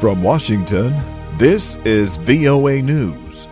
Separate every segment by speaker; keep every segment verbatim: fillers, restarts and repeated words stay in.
Speaker 1: From Washington, this is V O A News.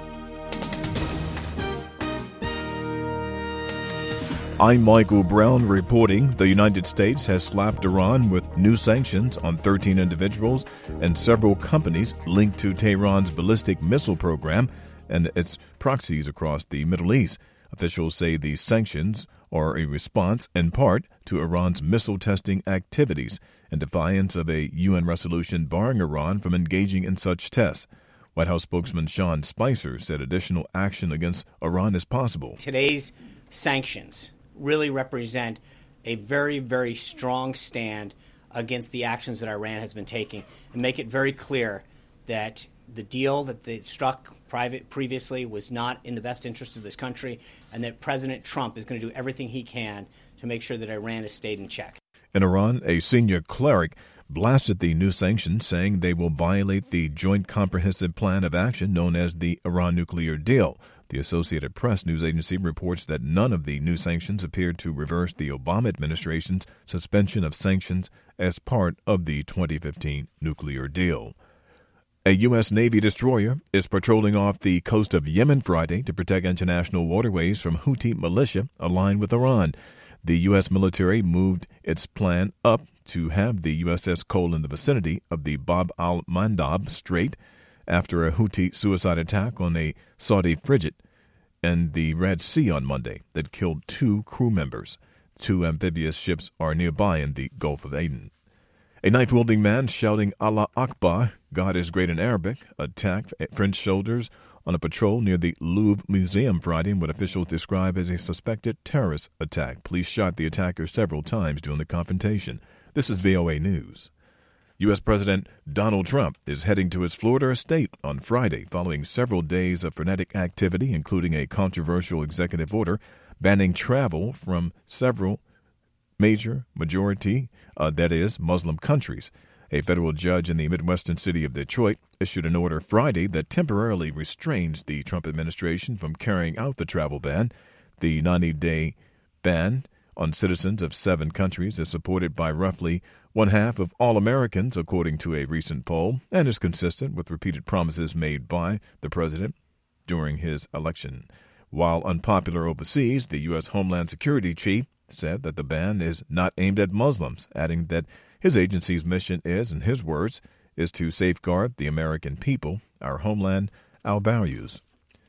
Speaker 1: I'm Michael Brown reporting the United States has slapped Iran with new sanctions on thirteen individuals and several companies linked to Tehran's ballistic missile program and its proxies across the Middle East. Officials say these sanctions are a response, in part, to Iran's missile testing activities in defiance of a U N resolution barring Iran from engaging in such tests. White House spokesman Sean Spicer said additional action against Iran is possible.
Speaker 2: Today's sanctions really represent a very, very strong stand against the actions that Iran has been taking and make it very clear that the deal that they struck private previously was not in the best interest of this country, and that President Trump is going to do everything he can to make sure that Iran has stayed in check.
Speaker 1: In Iran, a senior cleric blasted the new sanctions, saying they will violate the Joint Comprehensive Plan of Action known as the Iran nuclear deal. The Associated Press news agency reports that none of the new sanctions appeared to reverse the Obama administration's suspension of sanctions as part of the twenty fifteen nuclear deal. A U S. Navy destroyer is patrolling off the coast of Yemen Friday to protect international waterways from Houthi militia aligned with Iran. The U S military moved its plan up to have the U S S Cole in the vicinity of the Bab al-Mandab Strait after a Houthi suicide attack on a Saudi frigate in the Red Sea on Monday that killed two crew members. Two amphibious ships are nearby in the Gulf of Aden. A knife-wielding man shouting Allah Akbar, God is great in Arabic, attacked French soldiers on a patrol near the Louvre Museum Friday in what officials describe as a suspected terrorist attack. Police shot the attacker several times during the confrontation. This is V O A News. U S. President Donald Trump is heading to his Florida estate on Friday following several days of frenetic activity, including a controversial executive order banning travel from several major majority, uh, that is, Muslim countries. A federal judge in the Midwestern city of Detroit issued an order Friday that temporarily restrains the Trump administration from carrying out the travel ban. The ninety-day ban on citizens of seven countries is supported by roughly one half of all Americans, according to a recent poll, and is consistent with repeated promises made by the president during his election. While unpopular overseas, the U S. Homeland Security chief said that the ban is not aimed at Muslims, adding that his agency's mission is, in his words, is to safeguard the American people, our homeland, our values.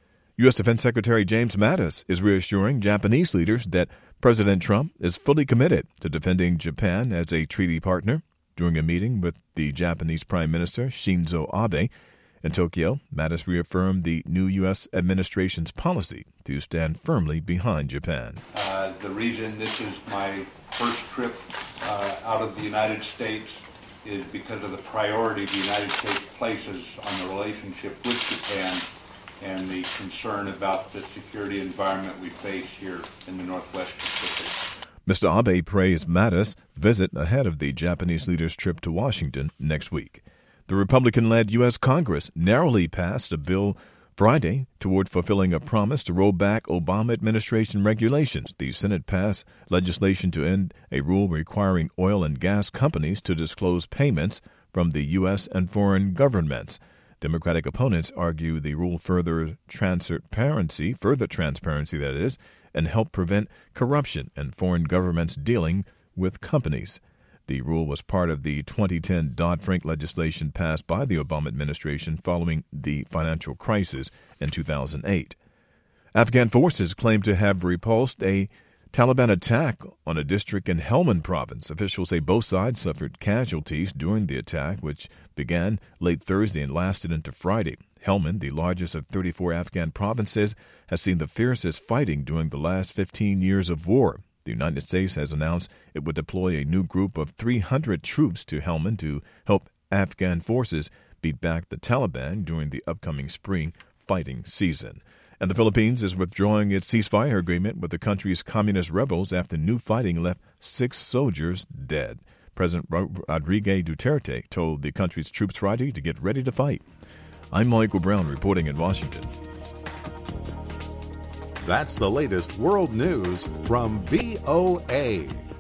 Speaker 1: U S. Defense Secretary James Mattis is reassuring Japanese leaders that President Trump is fully committed to defending Japan as a treaty partner. During a meeting with the Japanese Prime Minister Shinzo Abe in Tokyo, Mattis reaffirmed the new U S administration's policy to stand firmly behind Japan.
Speaker 3: Uh, the reason this is my first trip uh, out of the United States is because of the priority the United States places on the relationship with Japan and the concern about the security environment we face here in the Northwest Pacific.
Speaker 1: Mister Abe praised Mattis' visit ahead of the Japanese leader's trip to Washington next week. The Republican-led U S. Congress narrowly passed a bill Friday toward fulfilling a promise to roll back Obama administration regulations. The Senate passed legislation to end a rule requiring oil and gas companies to disclose payments from the U S and foreign governments. Democratic opponents argue the rule further transparency, further transparency that is, and help prevent corruption in foreign governments dealing with companies. The rule was part of the twenty ten Dodd-Frank legislation passed by the Obama administration following the financial crisis in two thousand eight. Afghan forces claim to have repulsed a Taliban attack on a district in Helmand province. Officials say both sides suffered casualties during the attack, which began late Thursday and lasted into Friday. Helmand, the largest of thirty-four Afghan provinces, has seen the fiercest fighting during the last fifteen years of war. The United States has announced it would deploy a new group of three hundred troops to Helmand to help Afghan forces beat back the Taliban during the upcoming spring fighting season. And the Philippines is withdrawing its ceasefire agreement with the country's communist rebels after new fighting left six soldiers dead. President Rodrigo Duterte told the country's troops Friday to get ready to fight. I'm Michael Brown reporting in Washington.
Speaker 4: That's the latest world news from V O A.